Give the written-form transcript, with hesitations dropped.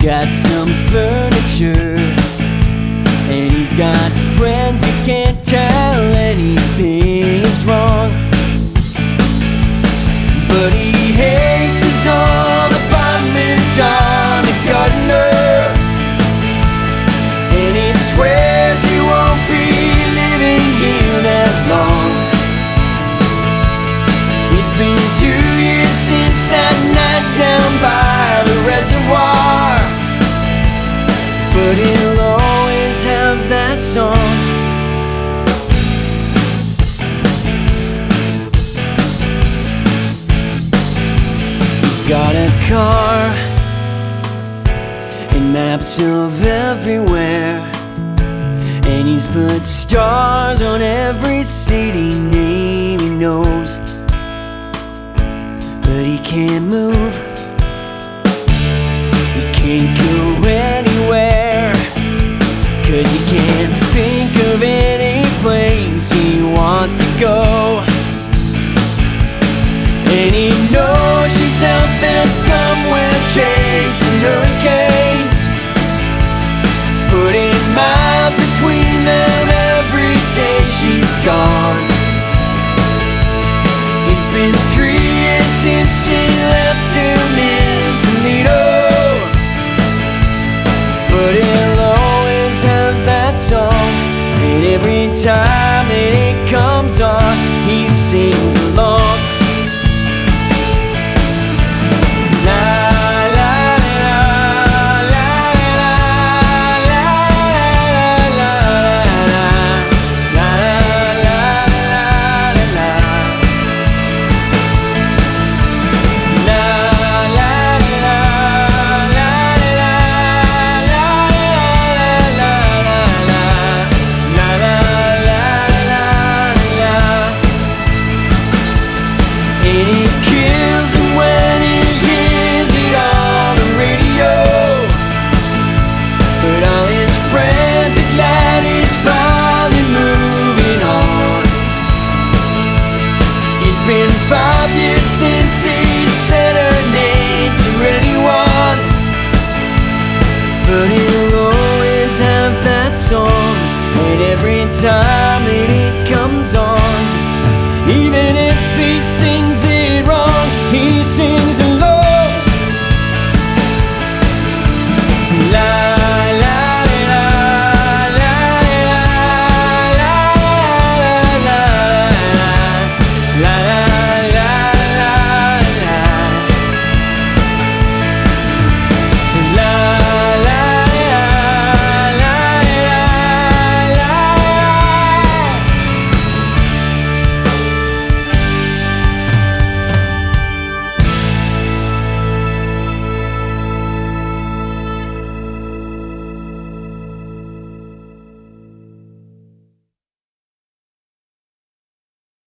got some furniture, and he's got friends who can't tell anything is wrong. But he hates his old apartment on the corner, and he swears he won't be living here that long. It's been 2 years since that night down by the reservoir, but he'll always have that song. He's got a car and maps of everywhere, and he's put stars on every city name he knows. But he can't move, he can't go anywhere, 'cause he can't think of any place he wants to go. And he knows she's out there somewhere chasing hurricanes, putting miles between them every day she's gone. It's been 3 years since she left him in Toledo, but he'll always have that song. And every time that it comes on, he sings along. And it kills him when he hears it on the radio, but all his friends are glad he's finally moving on. It's been 5 years since he said her name to anyone, but he'll always have that song. And every time